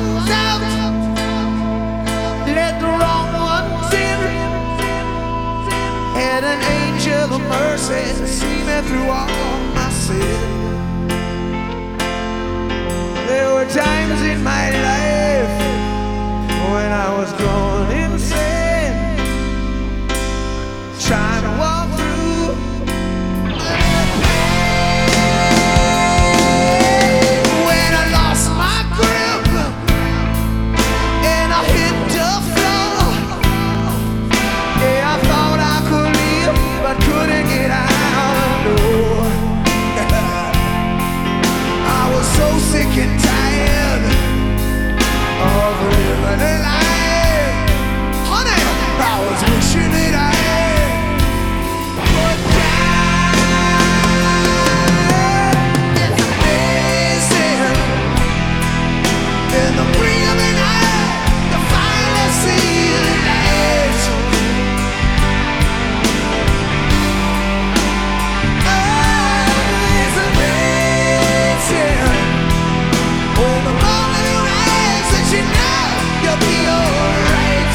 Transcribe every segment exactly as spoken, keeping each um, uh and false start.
ones out, let the wrong ones in. Had an angel of mercy see me through all my sin. There were times in my life when I was going insane, trying to walk through the pain. When I lost my grip and I hit the floor, yeah, I thought I could leave, but couldn't get out the door. I was so sick and tired of living a life. Honey, I was wishing that I would die. It's amazing. In the breathing air, to finally see the light. Oh, it's amazing. When the morning rains, that you know you'll be alright.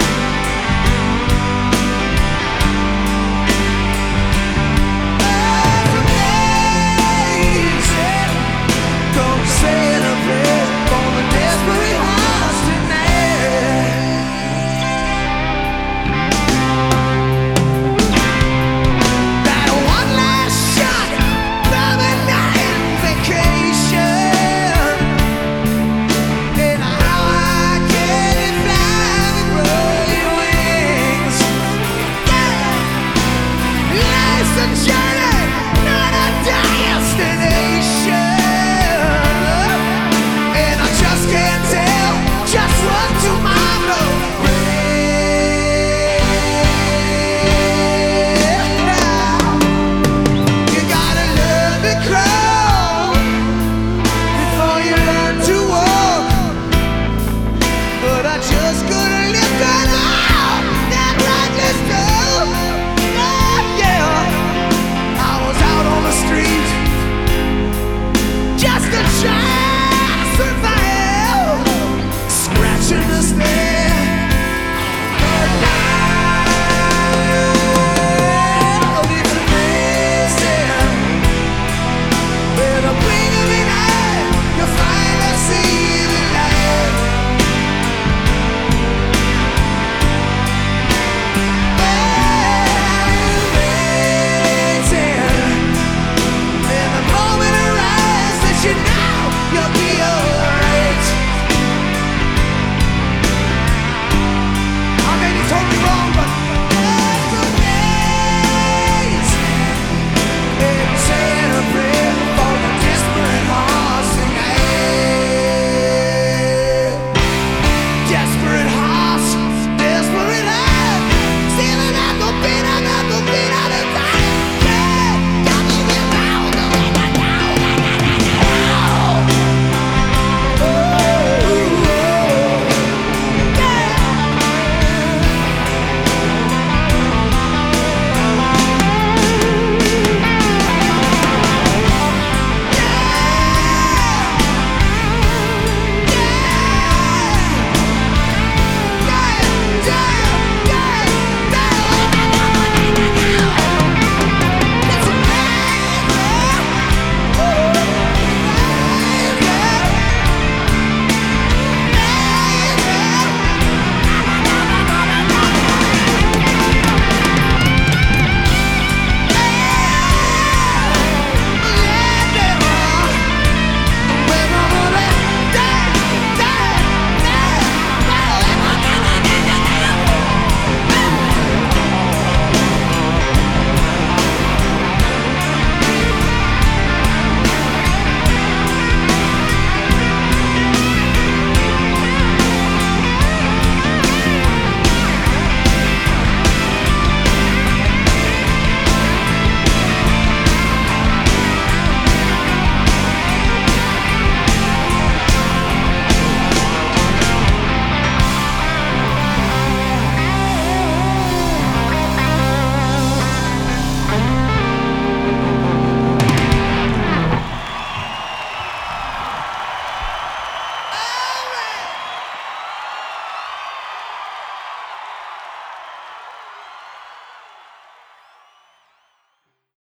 It's amazing. Don't say it a bit for the desperate hearts tonight. That one last shot of a night vacation. And how I can fly and roll your wings. Yeah. Life's a journey, not a destination. And I just can't tell just what tomorrow